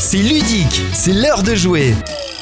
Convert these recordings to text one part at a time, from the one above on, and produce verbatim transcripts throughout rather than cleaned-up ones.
C'est ludique, c'est l'heure de jouer.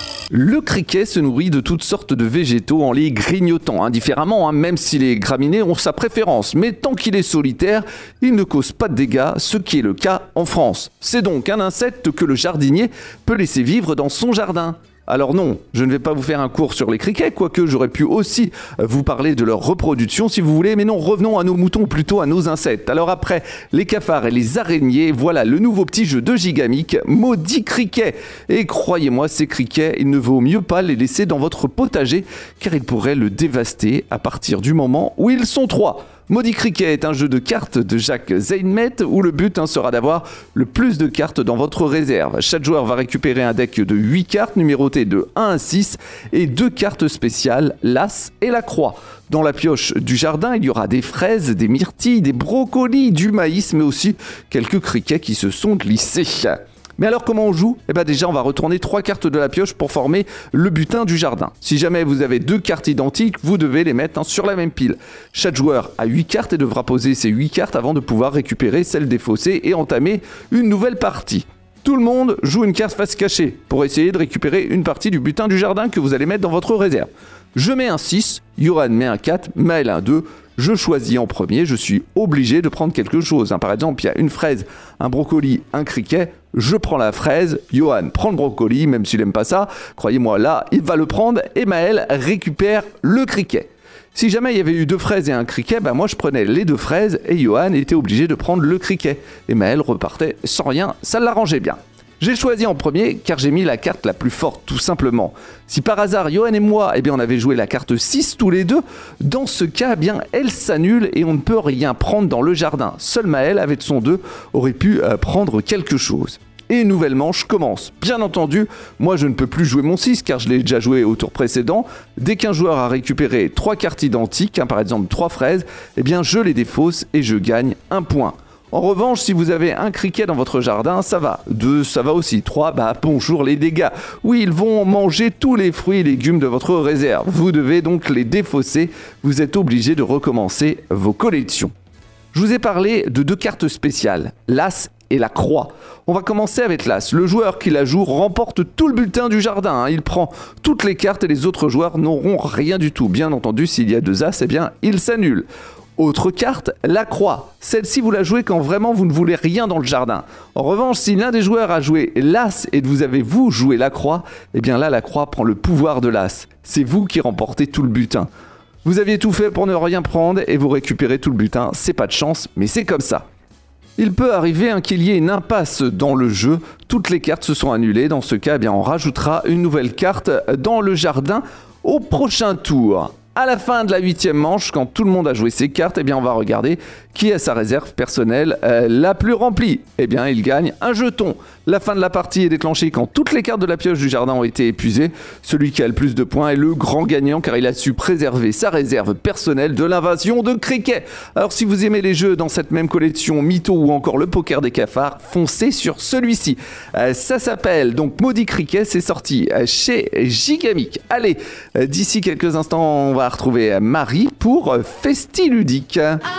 Le criquet se nourrit de toutes sortes de végétaux en les grignotant indifféremment, hein, même si les graminées ont sa préférence. Mais tant qu'il est solitaire, il ne cause pas de dégâts, ce qui est le cas en France. C'est donc un insecte que le jardinier peut laisser vivre dans son jardin. Alors non, je ne vais pas vous faire un cours sur les criquets, quoique j'aurais pu aussi vous parler de leur reproduction si vous voulez, mais non, revenons à nos moutons, plutôt à nos insectes. Alors après les cafards et les araignées, voilà le nouveau petit jeu de Gigamic, Maudit Criquet. Et croyez-moi, ces criquets, il ne vaut mieux pas les laisser dans votre potager, car ils pourraient le dévaster à partir du moment où ils sont trois. Maudit Criquet est un jeu de cartes de Jacques Zeinmet où le but hein, sera d'avoir le plus de cartes dans votre réserve. Chaque joueur va récupérer un deck de huit cartes numérotées de un à six et deux cartes spéciales, l'As et la Croix. Dans la pioche du jardin, il y aura des fraises, des myrtilles, des brocolis, du maïs, mais aussi quelques criquets qui se sont glissés. Mais alors comment on joue ? Eh bien déjà on va retourner trois cartes de la pioche pour former le butin du jardin. Si jamais vous avez deux cartes identiques, vous devez les mettre hein, sur la même pile. Chaque joueur a huit cartes et devra poser ces huit cartes avant de pouvoir récupérer celles défaussées et entamer une nouvelle partie. Tout le monde joue une carte face cachée pour essayer de récupérer une partie du butin du jardin que vous allez mettre dans votre réserve. Je mets un six, Johan met un quatre, Maël un deux. Je choisis en premier, je suis obligé de prendre quelque chose. Par exemple, il y a une fraise, un brocoli, un criquet. Je prends la fraise, Johan prend le brocoli, même s'il n'aime pas ça. Croyez-moi, là, il va le prendre et Maël récupère le criquet. Si jamais il y avait eu deux fraises et un criquet, bah moi je prenais les deux fraises et Johan était obligé de prendre le criquet. Et Maël repartait sans rien, ça l'arrangeait bien. J'ai choisi en premier car j'ai mis la carte la plus forte, tout simplement. Si par hasard, Johan et moi, eh bien, on avait joué la carte six tous les deux, dans ce cas, eh bien, elle s'annule et on ne peut rien prendre dans le jardin. Seul Maël, avec son deux, aurait pu euh, prendre quelque chose. Et une nouvelle manche commence. Bien entendu, moi je ne peux plus jouer mon six car je l'ai déjà joué au tour précédent. Dès qu'un joueur a récupéré trois cartes identiques, hein, par exemple trois fraises, eh bien, je les défausse et je gagne un point. En revanche, si vous avez un criquet dans votre jardin, ça va. Deux, ça va aussi. Trois, bah bonjour les dégâts. Oui, ils vont manger tous les fruits et légumes de votre réserve. Vous devez donc les défausser. Vous êtes obligé de recommencer vos collections. Je vous ai parlé de deux cartes spéciales, l'As et la Croix. On va commencer avec l'As. Le joueur qui la joue remporte tout le bulletin du jardin. Il prend toutes les cartes et les autres joueurs n'auront rien du tout. Bien entendu, s'il y a deux As, eh bien, il s'annule. Autre carte, la Croix. Celle-ci, vous la jouez quand vraiment vous ne voulez rien dans le jardin. En revanche, si l'un des joueurs a joué l'As et que vous avez vous joué la Croix, eh bien là, la Croix prend le pouvoir de l'As. C'est vous qui remportez tout le butin. Vous aviez tout fait pour ne rien prendre et vous récupérez tout le butin. C'est pas de chance, mais c'est comme ça. Il peut arriver hein, qu'il y ait une impasse dans le jeu. Toutes les cartes se sont annulées. Dans ce cas, eh bien, on rajoutera une nouvelle carte dans le jardin au prochain tour. À la fin de la huitième manche, quand tout le monde a joué ses cartes, eh bien on va regarder qui a sa réserve personnelle euh, la plus remplie. Eh bien, il gagne un jeton. La fin de la partie est déclenchée quand toutes les cartes de la pioche du jardin ont été épuisées. Celui qui a le plus de points est le grand gagnant car il a su préserver sa réserve personnelle de l'invasion de criquets. Alors si vous aimez les jeux dans cette même collection, Mytho ou encore le poker des cafards, foncez sur celui-ci. Euh, ça s'appelle donc Maudit Criquet, c'est sorti euh, chez Gigamic. Allez, euh, d'ici quelques instants, on va retrouver Marie pour euh, Festi-Ludique.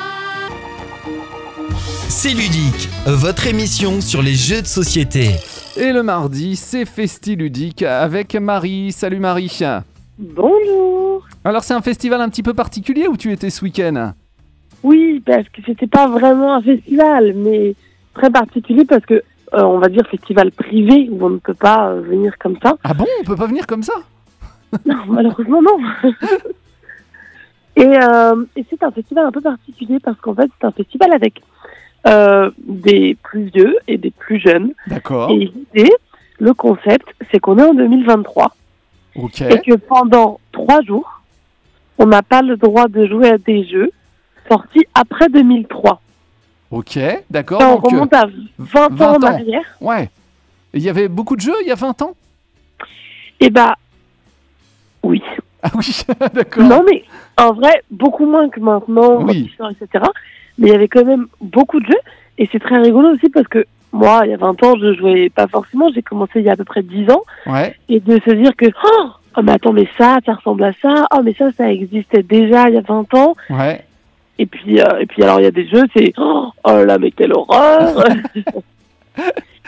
C'est ludique, votre émission sur les jeux de société. Et le mardi, c'est Festi-Ludique avec Marie. Salut Marie. Bonjour. Alors c'est un festival un petit peu particulier où tu étais ce week-end ? Oui, parce que c'était pas vraiment un festival, mais très particulier parce que, euh, on va dire festival privé où on ne peut pas euh, venir comme ça. Ah bon, on peut pas venir comme ça ? Non, malheureusement non. et, euh, et c'est un festival un peu particulier parce qu'en fait c'est un festival avec euh, des plus vieux et des plus jeunes. D'accord. Et l'idée, le concept, c'est qu'on est en deux mille vingt-trois. Ok. Et que pendant trois jours, on n'a pas le droit de jouer à des jeux sortis après deux mille trois. Ok, d'accord. Ça, on donc, remonte à vingt, vingt ans en ans. arrière. Ouais. Il y avait beaucoup de jeux il y a vingt ans ? Et bah, oui. Ah oui, d'accord. Non, mais en vrai, beaucoup moins que maintenant, Oui. et cetera. Mais il y avait quand même beaucoup de jeux. Et c'est très rigolo aussi parce que moi, il y a vingt ans, je jouais pas forcément. J'ai commencé il y a à peu près dix ans. Ouais. Et de se dire que, oh, oh mais attends, mais ça, ça ressemble à ça. Oh, mais ça, ça existait déjà il y a vingt ans. Ouais. Et puis, euh, et puis alors, il y a des jeux, c'est, oh, oh là, mais quelle horreur.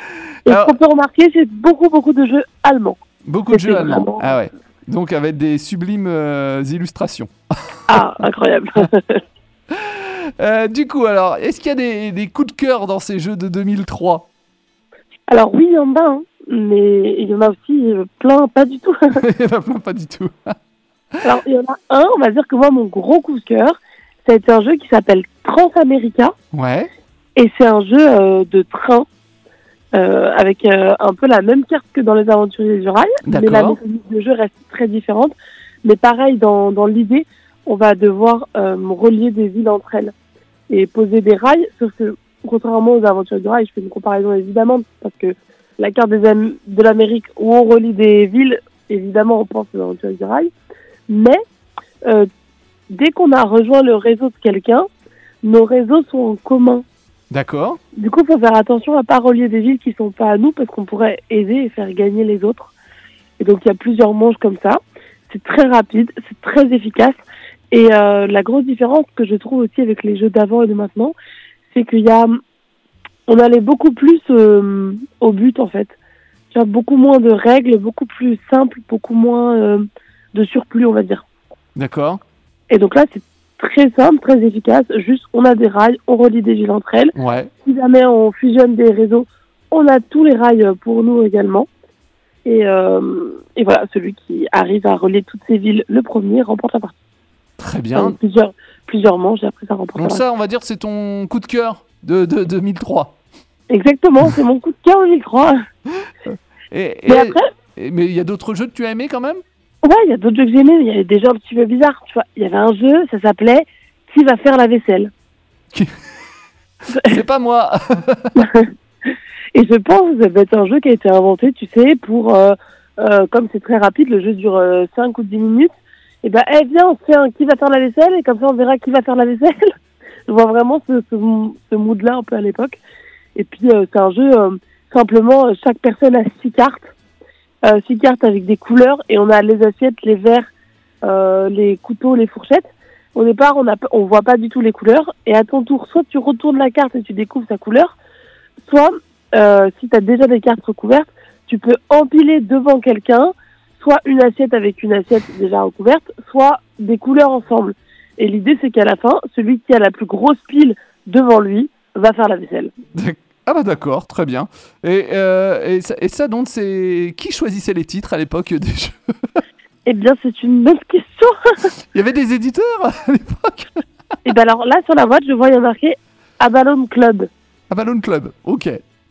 Et Alors- ce qu'on peut remarquer, c'est beaucoup, beaucoup de jeux allemands. Beaucoup de C'était jeux allemands. vraiment- Ah ouais. Donc avec des sublimes euh, illustrations. Ah, incroyable. Euh, du coup, alors, est-ce qu'il y a des, des coups de cœur dans ces jeux de deux mille trois? Alors oui, il y en a, hein, mais il y en a aussi euh, plein, pas du tout. Il y en a plein, pas du tout. Alors, il y en a un, on va dire que moi, mon gros coup de cœur, ça a été un jeu qui s'appelle Transamerica. Ouais. Et c'est un jeu euh, de train, euh, avec euh, un peu la même carte que dans les Aventuriers du Rail. Mais la D'accord. mécanique de jeu reste très différente. Mais pareil, dans, dans l'idée, on va devoir euh, relier des villes entre elles et poser des rails. Sauf que, contrairement aux Aventuriers du Rail, je fais une comparaison évidemment, parce que la carte des Am- de l'Amérique où on relie des villes, évidemment, on pense aux Aventuriers du Rail. Mais euh, dès qu'on a rejoint le réseau de quelqu'un, nos réseaux sont en commun. D'accord. Du coup, il faut faire attention à pas relier des villes qui sont pas à nous, parce qu'on pourrait aider et faire gagner les autres. Et donc, il y a plusieurs manches comme ça. C'est très rapide, c'est très efficace. Et euh, la grosse différence que je trouve aussi avec les jeux d'avant et de maintenant, c'est qu'il y a, on allait beaucoup plus euh, au but en fait. Il y a beaucoup moins de règles, beaucoup plus simple, beaucoup moins euh, de surplus, on va dire. D'accord. Et donc là, c'est très simple, très efficace. Juste, on a des rails, on relie des villes entre elles. Ouais. Si jamais on fusionne des réseaux, on a tous les rails pour nous également. Et, euh, et voilà, celui qui arrive à relier toutes ces villes le premier remporte la partie. Très Enfin, bien. plusieurs, plusieurs manches et après ça remporte Donc la ça, on va dire, c'est ton coup de cœur de, de deux mille trois. partie. Exactement, c'est mon coup de cœur, j'y crois. Et, Mais et- après, et- mais il y a d'autres jeux que tu as aimés quand même? ouais, il y a d'autres jeux que j'ai aimés, mais il y avait des jeux un petit peu bizarres. Tu vois, il y avait un jeu, ça s'appelait Qui va faire la vaisselle? C'est pas moi. Et je pense que ça va être un jeu qui a été inventé, tu sais, pour, euh, euh, comme c'est très rapide, le jeu dure euh, cinq ou dix minutes, et ben, eh viens, on fait un qui va faire la vaisselle, et comme ça on verra qui va faire la vaisselle. Je vois vraiment ce, ce, ce mood-là un peu à l'époque. Et puis, euh, c'est un jeu, euh, simplement, euh, chaque personne a six cartes, euh, six cartes avec des couleurs, et on a les assiettes, les verres, euh, les couteaux, les fourchettes. Au départ, on a, on voit pas du tout les couleurs, et à ton tour, soit tu retournes la carte et tu découvres sa couleur, soit, euh, si tu as déjà des cartes recouvertes, tu peux empiler devant quelqu'un, soit une assiette avec une assiette déjà recouverte, soit des couleurs ensemble. Et l'idée, c'est qu'à la fin, celui qui a la plus grosse pile devant lui va faire la vaisselle. Ah bah d'accord, très bien. Et, euh, et, ça, et ça, donc, c'est qui choisissait les titres à l'époque des jeux? Eh bien, c'est une bonne question. Il y avait des éditeurs à l'époque? Et ben alors là, sur la boîte, je vois il y a marqué Avalon Club. Avalon Club, ok.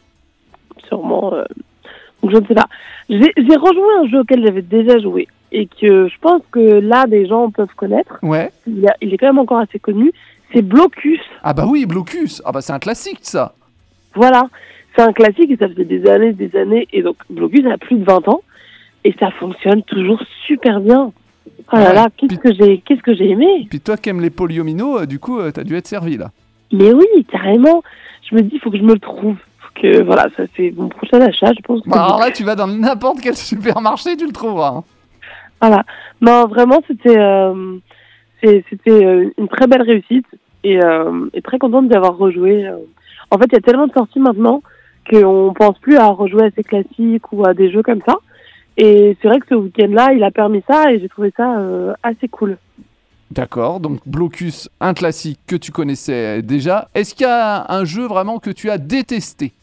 Sûrement. Euh... Donc, je ne sais pas. J'ai, j'ai rejoué un jeu auquel j'avais déjà joué et que je pense que là, des gens peuvent connaître. Ouais. Il, y a, il est quand même encore assez connu. C'est Blocus. Ah bah oui, Blocus. Ah bah c'est un classique ça. Voilà. C'est un classique et ça fait des années, des années. Et donc, Blocus a plus de vingt ans et ça fonctionne toujours super bien. Oh là Ouais. là, qu'est-ce que j'ai, qu'est-ce que j'ai aimé. Puis toi qui aimes les polyomino, euh, du coup, euh, t'as dû être servi là. Mais oui, carrément. Je me dis, il faut que je me le trouve. Faut que, voilà, ça c'est mon prochain achat, je pense. Que Bah, alors là, tu vas dans n'importe quel supermarché, tu le trouveras. hein. Voilà. Non, vraiment, c'était, euh, c'est- c'était euh, une très belle réussite et, euh, et très contente d'y avoir rejoué. euh. En fait, il y a tellement de sorties maintenant qu'on pense plus à rejouer à ces classiques ou à des jeux comme ça. Et c'est vrai que ce week-end-là, il a permis ça et j'ai trouvé ça euh, assez cool. D'accord, donc Blocus, un classique que tu connaissais déjà. Est-ce qu'il y a un jeu vraiment que tu as détesté?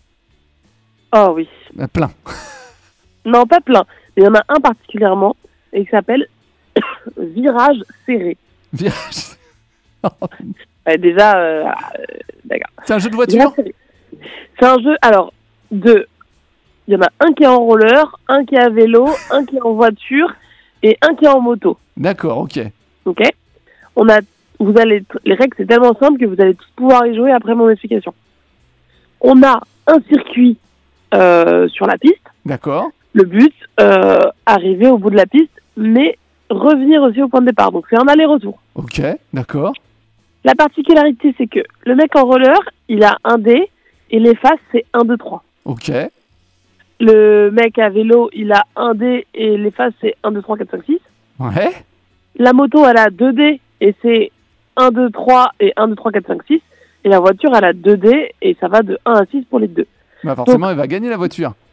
Oh oui. Euh, Plein. Non, pas plein. Mais il y en a un particulièrement et qui s'appelle Virage serré. Virage. Ouais, déjà, euh, euh, d'accord. C'est un jeu de Virage voiture? serré. C'est un jeu, alors, de... Il y en a un qui est en roller, un qui est à vélo, un qui est en voiture et un qui est en moto. D'accord, ok. Ok. On a, vous allez, les règles c'est tellement simple que vous allez tous pouvoir y jouer après mon explication. On a un circuit euh, sur la piste. D'accord. Le but, euh, arriver au bout de la piste, mais revenir aussi au point de départ. Donc c'est un aller-retour. Ok, d'accord. La particularité, c'est que le mec en roller, il a un dé et les faces c'est un, deux, trois. Ok. Le mec à vélo, il a un dé et les faces c'est un, deux, trois, quatre, cinq, six. Ouais. La moto, elle a deux dés et c'est un, deux, trois et un, deux, trois, quatre, cinq, six. Et la voiture, elle a deux dés et ça va de un à six pour les deux. Bah forcément, il va gagner la voiture.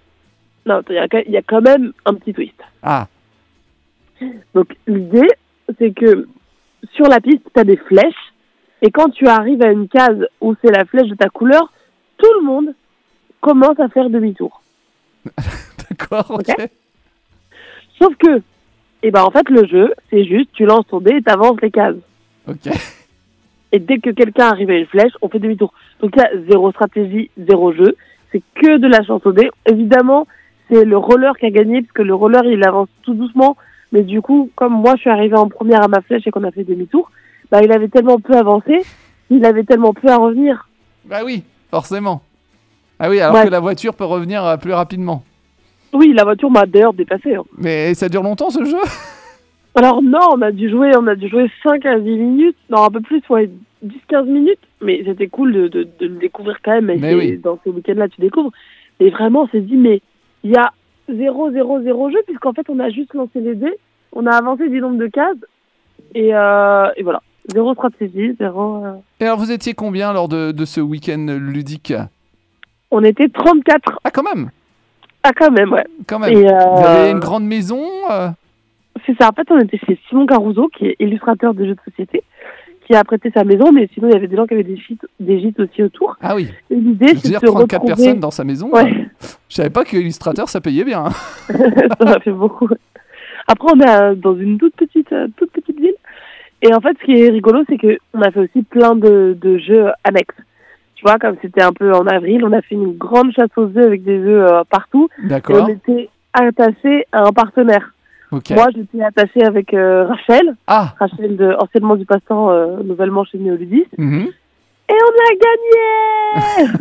Non, il y, a, il y a quand même un petit twist. Ah, Donc l'idée, c'est que sur la piste, tu as des flèches, et quand tu arrives à une case où c'est la flèche de ta couleur, tout le monde commence à faire demi-tour. d'accord, ok. Ok. Sauf que, eh ben, en fait, le jeu, c'est juste, tu lances ton dé et t'avances les cases. Ok. Et dès que quelqu'un arrive à une flèche, on fait demi-tour. Donc il y a zéro stratégie, zéro jeu. C'est que de la chance au dé. Évidemment, c'est le roller qui a gagné, parce que le roller, il avance tout doucement. Mais du coup, comme moi, je suis arrivée en première à ma flèche et qu'on a fait demi-tour, bah, il avait tellement peu avancé, il avait tellement peu à revenir. Bah oui, forcément. Ah oui, alors Ouais. que la voiture peut revenir euh, plus rapidement. Oui, la voiture m'a d'ailleurs dépassé. Hein. Mais ça dure longtemps ce jeu? Alors non, on a dû jouer, on a dû jouer cinq à dix minutes, non un peu plus, ouais, dix à quinze minutes, mais c'était cool de, de, de le découvrir quand même, et Mais c'est- oui. dans ces week-ends-là tu découvres. Et vraiment on s'est dit, mais il y a zéro zéro zéro jeu, puisqu'en fait on a juste lancé les dés, on a avancé du nombre de cases, et, euh, et voilà, zéro stratégie, zéro... euh, Et alors vous étiez combien lors de, de ce week-end ludique? On était trente-quatre, Ah quand même, ah quand même, ouais. quand même. Et, euh, Vous avez une grande maison euh C'est ça, en fait on était chez Simon Caruso, qui est illustrateur de jeux de société, qui a prêté sa maison, mais sinon il y avait des gens qui avaient des gîtes, des gîtes aussi autour. Ah oui, Et l'idée je veux c'est dire de se trente-quatre retrouver... personnes dans sa maison. Ouais. euh, Je savais pas que illustrateur ça payait bien. Ça m'a fait beaucoup. Après, on est euh, dans une toute petite, euh, toute petite ville. Et en fait, ce qui est rigolo, c'est que on a fait aussi plein de, de jeux annexes. Tu vois, comme c'était un peu en avril, on a fait une grande chasse aux œufs avec des œufs euh, partout. Et on D'accord, était attachés à un partenaire. ok. Moi, j'étais attachée avec euh, Rachel. Ah, Rachel, de, anciennement du passe-temps, euh, nouvellement chez Néoludis. mhm. Et on a gagné.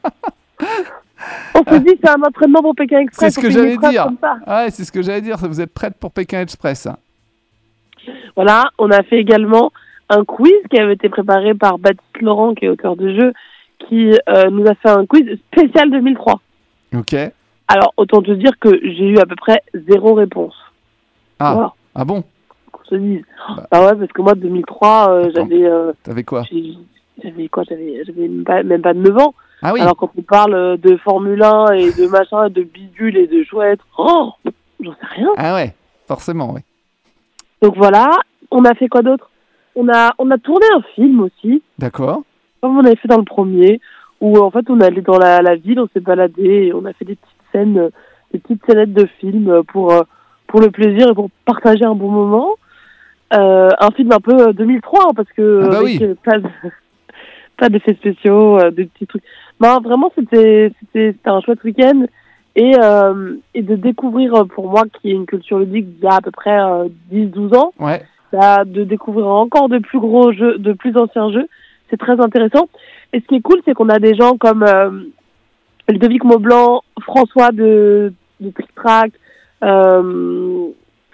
On s'est dit, c'est un entraînement pour Pékin Express. C'est ce on que fait une j'allais épreuve dire. comme ça. Ah ouais, c'est ce que j'allais dire, vous êtes prête pour Pékin Express. hein. Voilà, on a fait également un quiz qui avait été préparé par Baptiste Laurent, qui est auteur de jeu, qui euh, nous a fait un quiz spécial deux mille trois. Ok. Alors, autant te dire que j'ai eu à peu près zéro réponse. Ah, Voilà, ah bon, qu'on se dise. Bah. Ah ouais, parce que moi, deux mille trois, euh, Attends. j'avais, euh, t'avais quoi? j'ai- j'avais quoi J'avais, j'avais même pas, même pas neuf ans. Ah oui, Alors, quand on parle euh, de Formule un et de machin, et de bidule et de chouette, oh, j'en sais rien. ah ouais, forcément, oui. Donc voilà, on a fait quoi d'autre on a, on a tourné un film aussi. D'accord. Comme on avait fait dans le premier, où en fait on allait dans la, la ville, on s'est baladé, et on a fait des petites scènes, euh, des petites scénettes de films euh, pour, euh, pour le plaisir et pour partager un bon moment. Euh, un film un peu euh, deux mille trois, hein, parce que Ah bah avec, oui. euh, pas, de- pas d'effets spéciaux, euh, des petits trucs. Non, vraiment c'était, c'était, c'était un chouette week-end. Et, euh, et de découvrir, euh, pour moi qui ai une culture ludique il y a à peu près euh, dix douze ans, Ouais, bah, de découvrir encore de plus gros jeux, de plus anciens jeux, c'est très intéressant. Et ce qui est cool, c'est qu'on a des gens comme euh, Ludovic Maublanc, François de, de Trick Track, euh,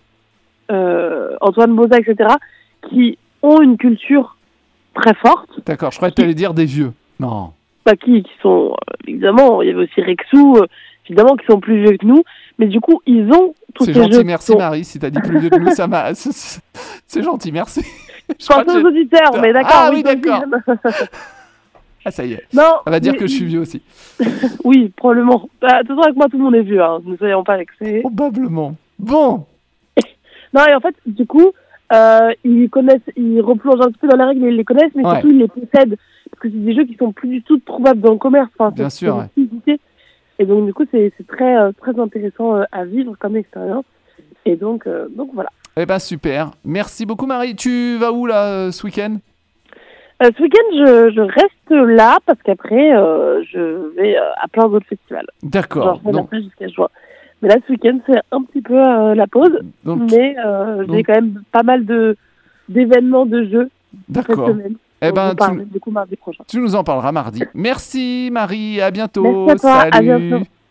euh, Antoine Boza, et cetera, qui ont une culture très forte, d'accord. Je croyais que t'allais dire des vieux. Non. bah, qui, qui sont, euh, évidemment, il y avait aussi Rexou, euh, évidemment, qui sont plus vieux que nous, mais du coup, ils ont tous C'est ces gentil, jeux. merci qui sont- Marie. Si t'as dit plus vieux que nous, ça m'a. C'est c'est gentil, merci. Je Je crois pense que aux j'ai- auditeurs, mais d'accord. Ah oui, deuxième. Ah, ça y est. Non. On va dire mais- que je suis vieux aussi. Oui, probablement. Bah, de toute façon, avec moi, tout le monde est vieux, hein. Ne soyons pas vexés. Probablement. Bon. Non, et en fait, du coup, euh, ils connaissent, ils replongent un petit peu dans les règles, ils les connaissent, mais Ouais. surtout, ils les possèdent. Parce que c'est des jeux qui sont plus du tout trouvables dans le commerce. Enfin, Bien c'est- sûr, c'est une exclusivité. Et donc, du coup, c'est c'est très, euh, très intéressant euh, à vivre comme expérience. Et donc, euh, donc voilà. Eh ben super. Merci beaucoup Marie. Tu vas où là euh, ce week-end? Euh, ce week-end, je, je reste là parce qu'après, euh, je vais euh, à plein d'autres festivals. D'accord. Genre, Donc, après jusqu'à juin. Mais là, ce week-end, c'est un petit peu euh, la pause. donc Mais euh, donc- j'ai quand même pas mal de d'événements de jeux cette d'accord. semaine. Eh Donc, ben, je vous parle, tu, du coup, mardi prochain. tu nous en parlerras mardi. Merci Marie. À bientôt. Merci à toi, à Salut. bientôt.